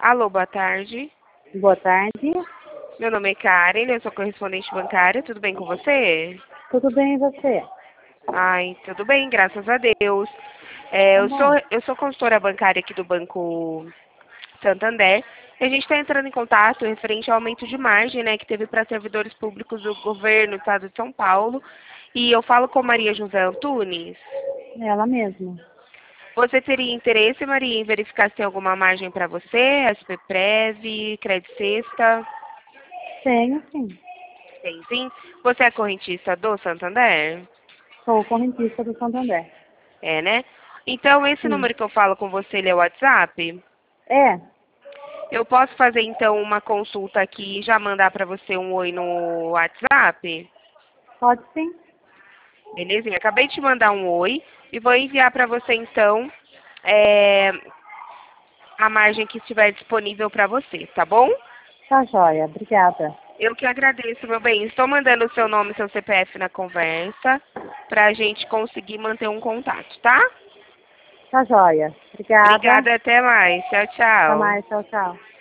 Alô, boa tarde. Boa tarde. Meu nome é Karen, eu sou correspondente bancária. Tudo bem com você? Tudo bem e você? Ai, tudo bem, graças a Deus. Tá bom. Eu sou consultora bancária aqui do Banco Santander. E a gente está entrando em contato referente ao aumento de margem, né, que teve para servidores públicos do governo do estado de São Paulo. E eu falo com Maria José Antunes. Ela mesma. Você teria interesse, Maria, em verificar se tem alguma margem para você? SPPrev, Crédito Sexta? Tenho, sim. Tem sim. Você é correntista do Santander? Sou correntista do Santander. É, né? Então, esse Sim. número que eu falo com você, ele é o WhatsApp? É, Eu posso fazer, então, uma consulta aqui e já mandar para você um oi no WhatsApp? pode sim. Belezinha? Acabei de te mandar um oi e vou enviar para você, então, é, a margem que estiver disponível para você, tá bom? Tá joia. Obrigada. Eu que agradeço, meu bem. Estou mandando o seu nome e seu CPF na conversa para a gente conseguir manter um contato, tá? Tá joia. Obrigada. Obrigada, até mais. Tchau, Até tchau. mais. Tchau, tchau.